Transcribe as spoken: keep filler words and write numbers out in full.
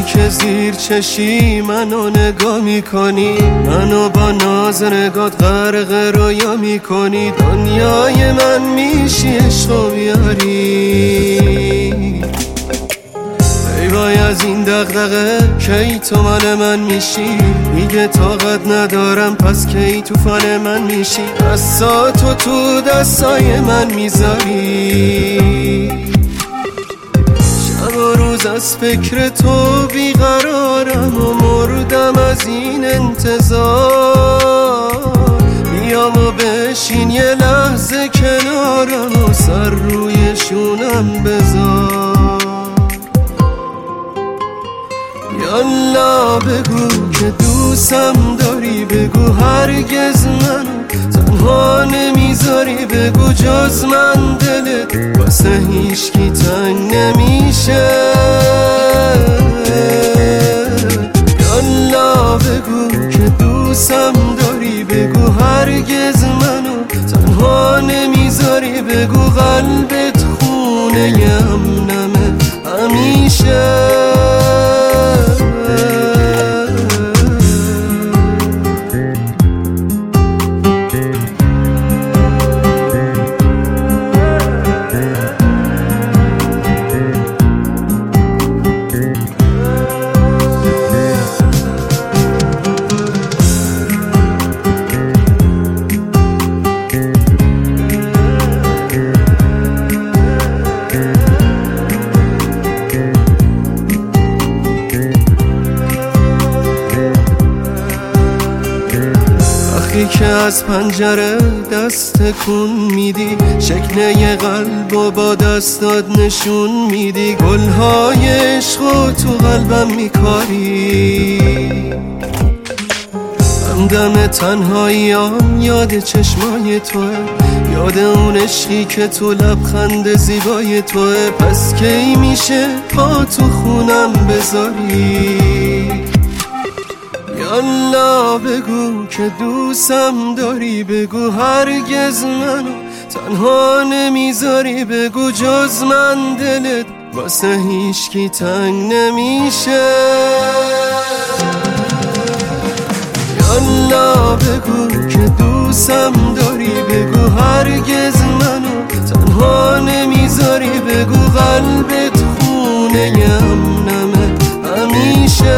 که زیر چشی منو نگاه میکنی، منو با ناز نگات غرق رویا میکنی. دنیای من میشی عشق و بیاری، ای وای از این دغدغه کی تو مال من میشی. میگه طاقت ندارم پس کی تو فال من میشی. دستاتو تو دستای من میذاری، شب و روز از فکر تو بیقرارم و مردم از این انتظار. بیام و بشین یه لحظه کنارم و سر روی شونم بذار. یالا بگو که دوستم داری، بگو هرگز منو تنها نمیذاری. بگو جز من دلت واسه هیچکی تنگ نمیشه. یالا بگو که دوستم داری، بگو هرگز منو تنها نمیذاری. بگو قلبت خونه امنمه همیشه. که از پنجره دست کن میدی، شکل یه قلب و با دستات نشون میدی. گلهای عشق و تو قلبم میکاری، همدم تنهاییام یاد چشمای توه، یاد اون عشقی که تو لبخند زیبای توه. پس کی میشه پا تو خونم بذاری. یالا بگو که دوستم داری، بگو هرگز منو تنها نمیذاری. بگو جز من دلت واسه هیچکی تنگ نمیشه. یالا بگو که دوستم داری، بگو هرگز منو تنها نمیذاری. بگو قلبت خونه امنمه همیشه.